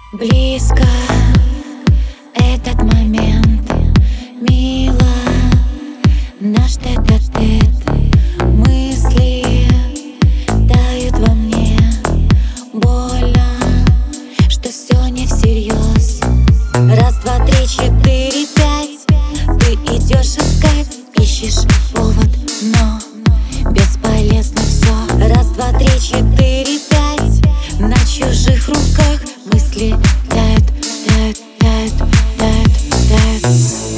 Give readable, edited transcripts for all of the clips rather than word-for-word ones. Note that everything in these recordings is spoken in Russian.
Близко этот момент, мило, наш тет-а-тет. Мысли тают во мне, больно, что все не всерьез. Раз, два, три, четыре, пять. Ты идешь искать, ищешь повод, но бесполезно все. Раз, два, три, четыре, пять. На чужих руках мысли тают, тают, тают, тают, тают.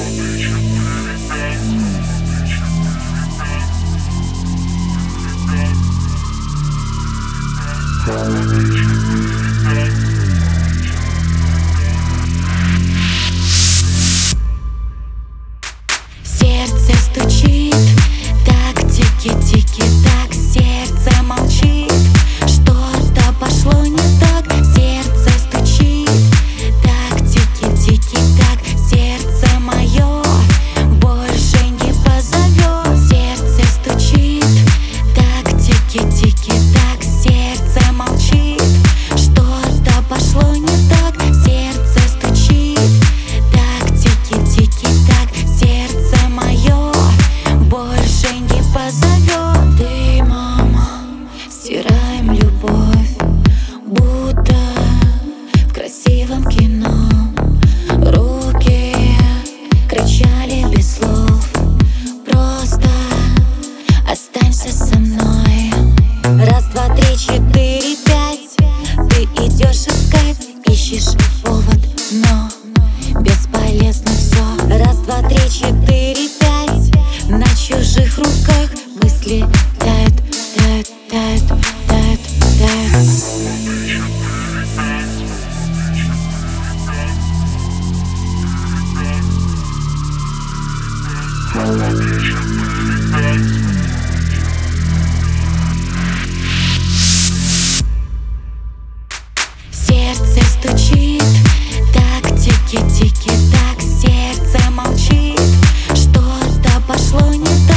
Сердце стучит, так тики-тики, так сердце молчит. Что-то пошло не так, сердце стучит, так тики-тики, так сердце мое больше не позовет. Сердце стучит, так тики-тики, так сердце молчит. Что-то пошло не так, сердце стучит, так тики-тики, так сердце мое больше не позовет. Ты, мама, стираем любовь, будто в красивом кино. Руки кричали без слов, просто останься со мной. Раз, два, три, четыре, пять. Ты идешь искать, ищешь повод, но бесполезно все. Раз, два, три, четыре, пять. На чужих руках мысли тают, тают, тают, тают, тают. Сердце стучит, так тики-тики, так сердце молчит. Что-то пошло не так.